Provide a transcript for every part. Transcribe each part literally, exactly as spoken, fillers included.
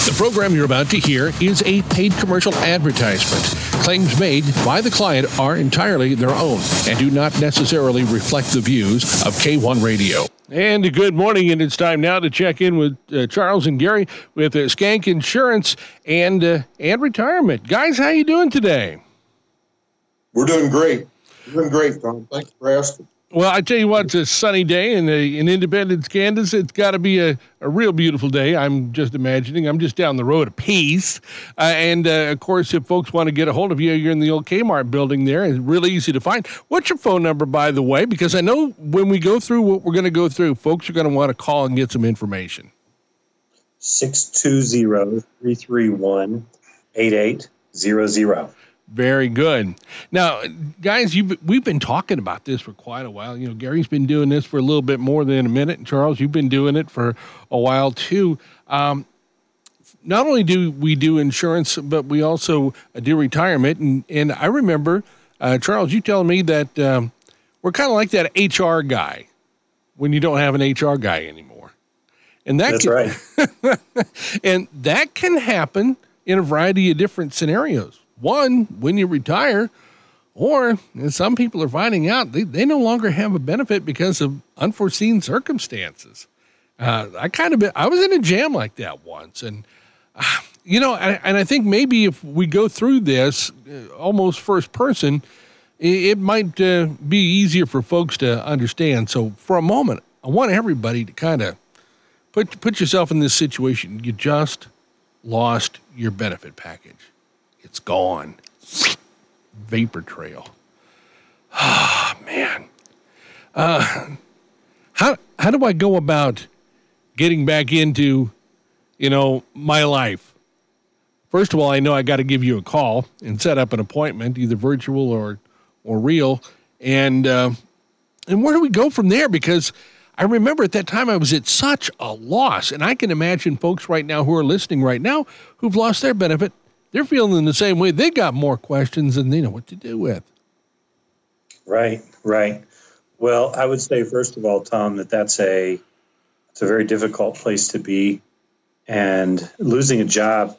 The program you're about to hear is a paid commercial advertisement. Claims made by the client are entirely their own and do not necessarily reflect the views of K one Radio. And good morning, and it's time now to check in with uh, Charles and Gary with uh, Skank Insurance and uh, and Retirement. Guys, how you doing today? We're doing great. We're doing great, Tom. Thanks for asking. Well, I tell you what, it's a sunny day in, a, in Independence, Kansas. It's got to be a, a real beautiful day. I'm just imagining. I'm just down the road a piece. Uh, and, uh, of course, if folks want to get a hold of you, you're in the old Kmart building there. It's really easy to find. What's your phone number, by the way? Because I know when we go through what we're going to go through, folks are going to want to call and get some information. six two zero, three three one, eight eight zero zero. Very good. Now, guys, you've, we've been talking about this for quite a while. You know, Gary's been doing this for a little bit more than a minute. And Charles, you've been doing it for a while too. Um, not only do we do insurance, but we also do retirement. And, and I remember, uh, Charles, you telling me that um, we're kind of like that H R guy when you don't have an H R guy anymore. And that That's can, right. And that can happen in a variety of different scenarios. One, when you retire, or as some people are finding out, they, they no longer have a benefit because of unforeseen circumstances. Uh, I kind of, I was in a jam like that once. And, uh, you know, and, and I think maybe if we go through this uh, almost first person, it, it might uh, be easier for folks to understand. So for a moment, I want everybody to kind of put, put yourself in this situation. You just lost your benefit package. It's gone. Vapor trail. Ah, oh, man. Uh, how how do I go about getting back into, you know, my life? First of all, I know I got to give you a call and set up an appointment, either virtual or or real. And uh, and where do we go from there? Because I remember at that time I was at such a loss, and I can imagine folks right now who are listening right now who've lost their benefit. They're feeling the same way. They got more questions than they know what to do with. Right, right. Well, I would say, first of all, Tom, that that's a, it's a very difficult place to be. And losing a job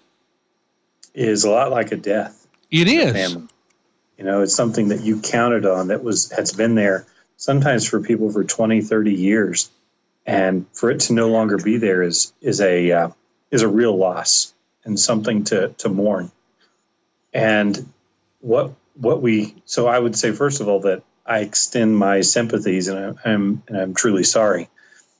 is a lot like a death. It is. Family. You know, it's something that you counted on that was has been there sometimes for people for twenty, thirty years. And for it to no longer be there is is a uh, is a real loss. And something to, to mourn. And what what we so I would say first of all that I extend my sympathies and I'm and I'm truly sorry.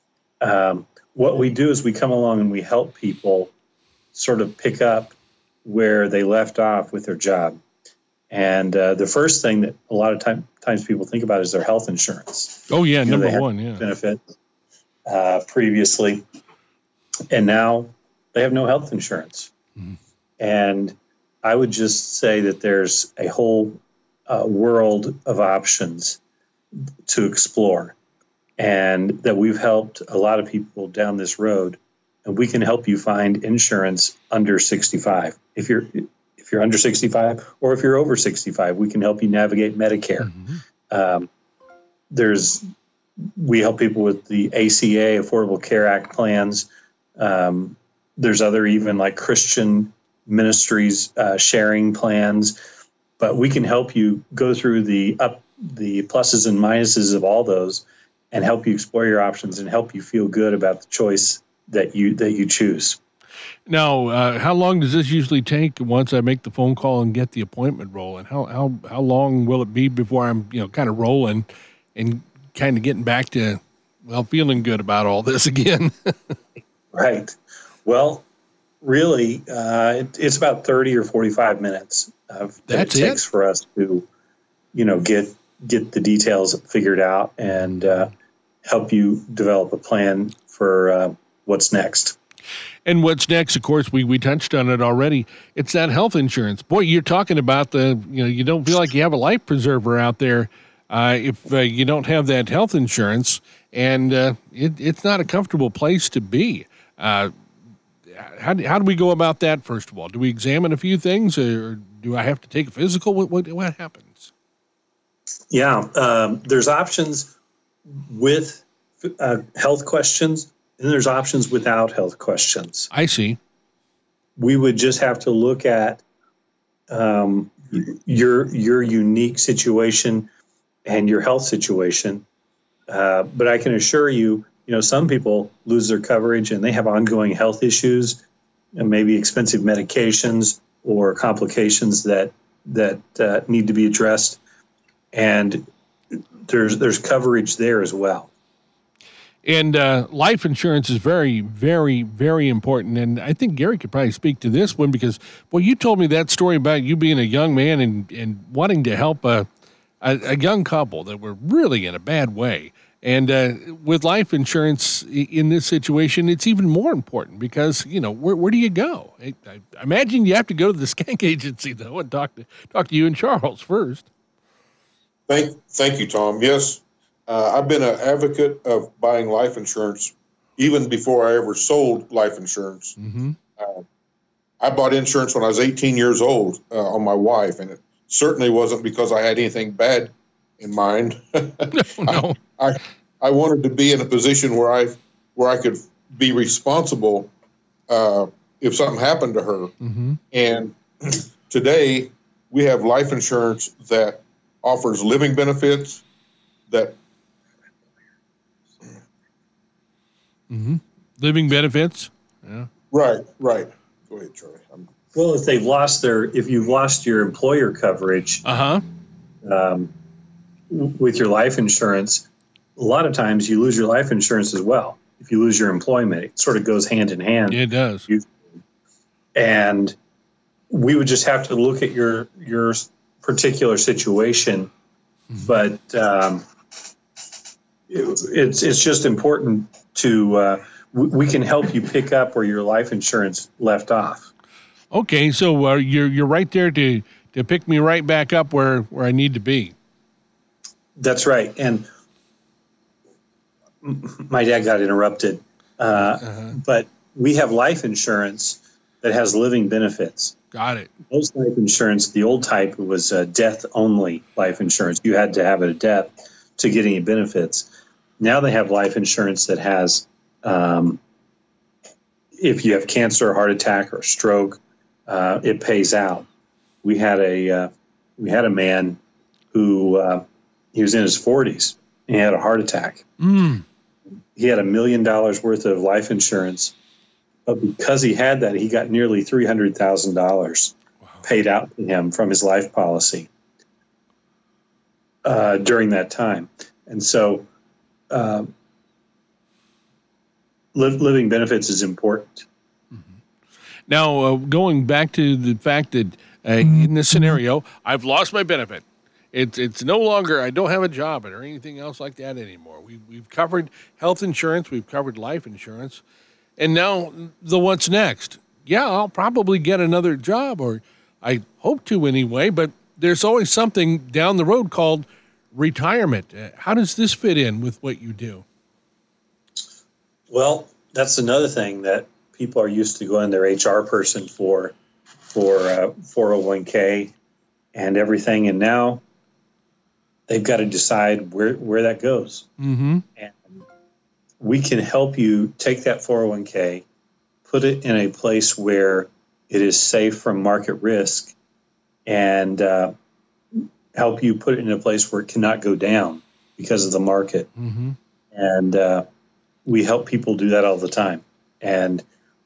Um, what we do is we come along and we help people sort of pick up where they left off with their job. And uh, the first thing that a lot of time, times people think about is their health insurance. Oh yeah, you know, number one, yeah. Benefit uh, previously, and now they have no health insurance. Mm-hmm. And I would just say that there's a whole uh, world of options to explore, and that we've helped a lot of people down this road, and we can help you find insurance under sixty-five. If you're if you're under sixty-five or if you're over sixty-five, we can help you navigate Medicare. Mm-hmm. Um, there's we help people with the A C A, Affordable Care Act plans. Um, There's other even like Christian ministries uh, sharing plans, but we can help you go through the up the pluses and minuses of all those, and help you explore your options and help you feel good about the choice that you that you choose. Now, uh, how long does this usually take once I make the phone call and get the appointment rolling? How how how long will it be before I'm you know kind of rolling and kind of getting back to well feeling good about all this again? Right. Well, really, uh, it, it's about thirty or forty-five minutes uh, that That's it takes it? for us to, you know, get get the details figured out and uh, help you develop a plan for uh, what's next. And what's next, of course, we, we touched on it already. It's that health insurance. Boy, you're talking about the, you know, you don't feel like you have a life preserver out there uh, if uh, you don't have that health insurance, and uh, it, it's not a comfortable place to be. Uh, how, do, how do we go about that, first of all? Do we examine a few things, or do I have to take a physical? What, what, what happens? Yeah, um, there's options with uh, health questions, and there's options without health questions. I see. we would just have to look at um, your your unique situation and your health situation. Uh, but I can assure you, you know, some people lose their coverage and they have ongoing health issues and maybe expensive medications or complications that that uh, need to be addressed. And there's there's coverage there as well. And uh, life insurance is very, very, very important. And I think Gary could probably speak to this one because, well, you told me that story about you being a young man and, and wanting to help a, a, a young couple that were really in a bad way. And uh, with life insurance in this situation, it's even more important because, you know, where, where do you go? I, I imagine you have to go to the skank agency, though, and talk to, talk to you and Charles first. Thank, thank you, Tom. Yes. Uh, I've been an advocate of buying life insurance even before I ever sold life insurance. Mm-hmm. Uh, I bought insurance when I was eighteen years old uh, on my wife, and it certainly wasn't because I had anything bad in mind. No. I, I I wanted to be in a position where I where I could be responsible uh, if something happened to her. Mm-hmm. And today we have life insurance that offers living benefits that. Mm-hmm. Living benefits. Yeah. Right, right. Go ahead, Charlie. I'm... Well, if they've lost their, if you've lost your employer coverage Uh-huh. um, w- with your life insurance, a lot of times you lose your life insurance as well. If you lose your employment, it sort of goes hand in hand. It does. And we would just have to look at your your particular situation, Mm-hmm. but um, it, it's it's just important to uh, we, we can help you pick up where your life insurance left off. Okay, so uh, you're you're right there to to pick me right back up where, where I need to be. That's right. And m- my dad got interrupted, uh, Uh-huh. but we have life insurance that has living benefits. Got it. Most life insurance, the old type, was uh, death-only life insurance. You had to have it at death to get any benefits. Now they have life insurance that has, um, if you have cancer, or heart attack, or stroke, uh, it pays out. We had a uh, we had a man who uh, he was in his forties and he had a heart attack. Mm. He had a million dollars worth of life insurance, but because he had that, he got nearly three hundred thousand dollars paid out to him from his life policy uh, during that time. And so uh, li- living benefits is important. Now, uh, going back to the fact that uh, in this scenario, I've lost my benefit. It's it's no longer, I don't have a job or anything else like that anymore. We, we've covered health insurance, we've covered life insurance, and now the what's next. Yeah, I'll probably get another job, or I hope to anyway, but there's always something down the road called retirement. Uh, how does this fit in with what you do? Well, that's another thing that people are used to going to their H R person for, for uh, four oh one k and everything, and now they've got to decide where, where that goes. Mm-hmm. And we can help you take that four oh one k, put it in a place where it is safe from market risk, and uh, help you put it in a place where it cannot go down because of the market. Mm-hmm. And uh, we help people do that all the time. And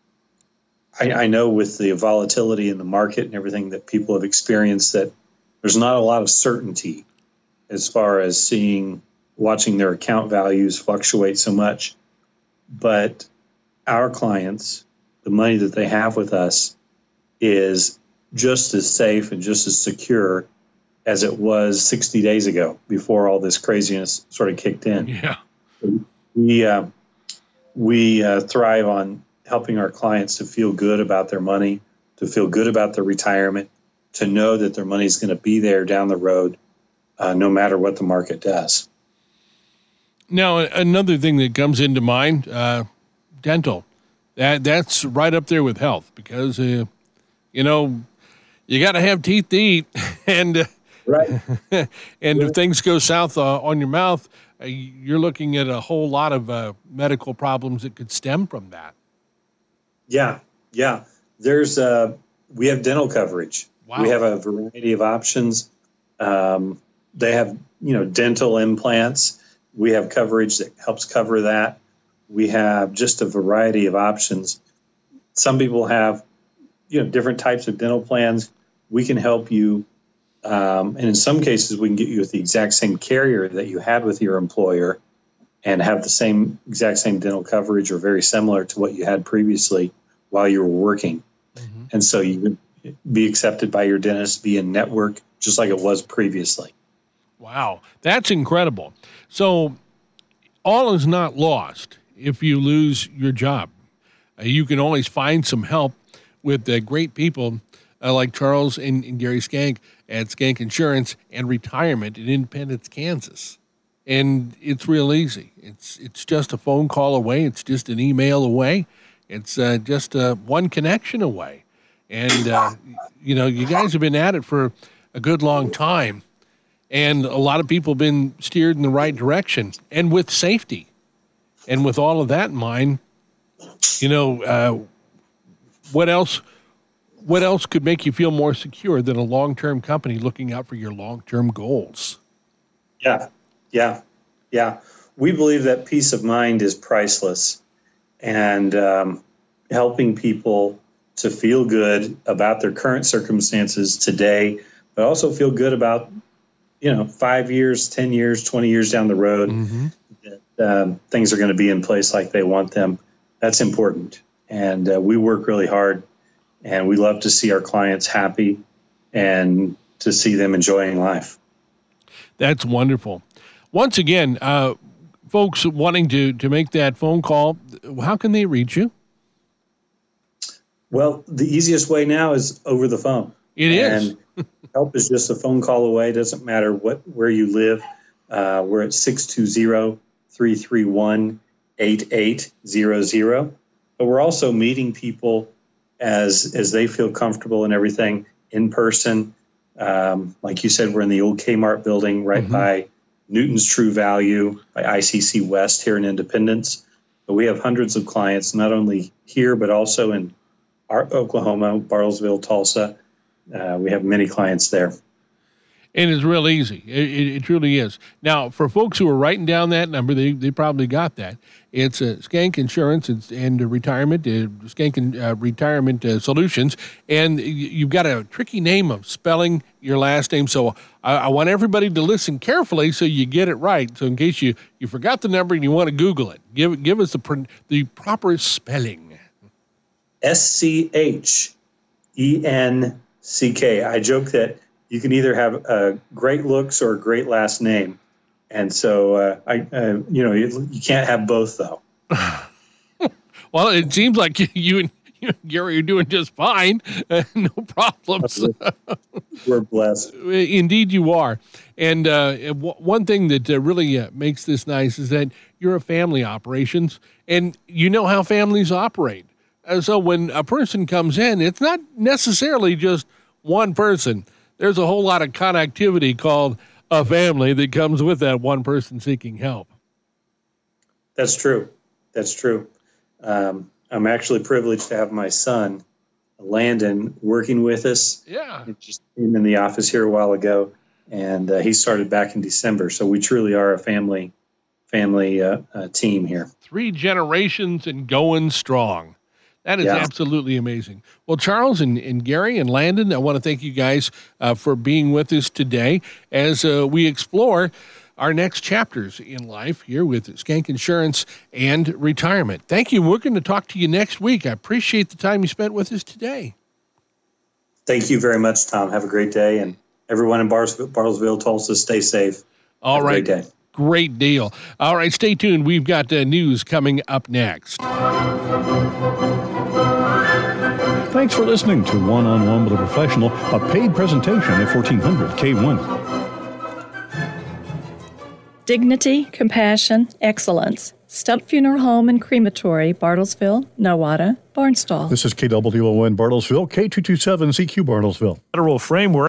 I, I know with the volatility in the market and everything that people have experienced, that there's not a lot of certainty as far as seeing, watching their account values fluctuate so much. But our clients, the money that they have with us is just as safe and just as secure as it was sixty days ago before all this craziness sort of kicked in. Yeah. We, uh, we uh, thrive on helping our clients to feel good about their money, to feel good about their retirement, to know that their money is going to be there down the road, uh, no matter what the market does. Now, another thing that comes into mind, uh, dental. That that's right up there with health because, uh, you know, you got to have teeth to eat, and uh, Right. and if things go south uh, on your mouth, uh, you're looking at a whole lot of uh, medical problems that could stem from that. Yeah, yeah. There's uh, we have dental coverage. Wow. We have a variety of options. Um, they have, you know, dental implants. We have coverage that helps cover that. We have just a variety of options. Some people have, you know, different types of dental plans. We can help you. Um, and in some cases, we can get you with the exact same carrier that you had with your employer and have the same exact same dental coverage or very similar to what you had previously while you were working. Mm-hmm. And so you would be accepted by your dentist, be in network, just like it was previously. Wow, that's incredible. So all is not lost if you lose your job. Uh, you can always find some help with uh, great people uh, like Charles and, and Gary Schenk at Schenk Insurance and Retirement in Independence, Kansas. And it's real easy. It's it's just a phone call away. It's just an email away. It's uh, just uh, one connection away. And, uh, you know, you guys have been at it for a good long time. And a lot of people have been steered in the right direction and with safety. And with all of that in mind, you know, uh, what else what else could make you feel more secure than a long-term company looking out for your long-term goals? Yeah, yeah, yeah. We believe that peace of mind is priceless, and um, helping people to feel good about their current circumstances today, but also feel good about, you know, five years, ten years, twenty years down the road, mm-hmm. that um, things are going to be in place like they want them. That's important. And uh, we work really hard, and we love to see our clients happy and to see them enjoying life. That's wonderful. Once again, uh, folks wanting to, to make that phone call, how can they reach you? Well, the easiest way now is over the phone. It is. And help is just a phone call away. It doesn't matter what where you live. Uh, we're at six two zero, three three one, eight eight zero zero. But we're also meeting people as as they feel comfortable and everything in person. Um, like you said, we're in the old Kmart building right mm-hmm. by Newton's True Value, by I C C West here in Independence. But we have hundreds of clients, not only here, but also in our, Oklahoma, Bartlesville, Tulsa. Uh, we have many clients there. And it's real easy. It, it, it truly is. Now, for folks who are writing down that number, they, they probably got that. It's uh, Schenk Insurance and, and uh, Retirement, uh, Schenk uh, Retirement uh, Solutions. And you've got a tricky name of spelling your last name. So I, I want everybody to listen carefully so you get it right. So in case you, you forgot the number and you want to Google it, give, give us the, the proper spelling. S C H E N C K. I joke that you can either have uh, great looks or a great last name. And so, uh, I, uh, you know, you, you can't have both, though. Well, it seems like you, you and you know, Gary are doing just fine. Uh, no problems. We're blessed. Indeed, you are. And uh, w- one thing that uh, really uh, makes this nice is that you're a family operations, and you know how families operate. Uh, so when a person comes in, it's not necessarily just one person. There's a whole lot of connectivity called a family that comes with that one person seeking help. That's true. That's true. Um, I'm actually privileged to have my son, Landon, working with us. Yeah. He just came in the office here a while ago, and uh, he started back in December. So we truly are a family, family uh, uh, team here. Three generations and going strong. That is yeah. absolutely amazing. Well, Charles and, and Gary and Landon, I want to thank you guys uh, for being with us today as uh, we explore our next chapters in life here with Schenk Insurance and Retirement. Thank you. We're going to talk to you next week. I appreciate the time you spent with us today. Thank you very much, Tom. Have a great day. And everyone in Bartlesville, Bartlesville Tulsa, stay safe. All Have right. a great day. Great deal. All right, stay tuned. We've got uh, news coming up next. Thanks for listening to One-on-One with a Professional, a paid presentation at fourteen hundred K one. Dignity, compassion, excellence. Stump Funeral Home and Crematory, Bartlesville, Nowata, Barnstall. This is K W O N Bartlesville, K two two seven C Q Bartlesville. Federal framework.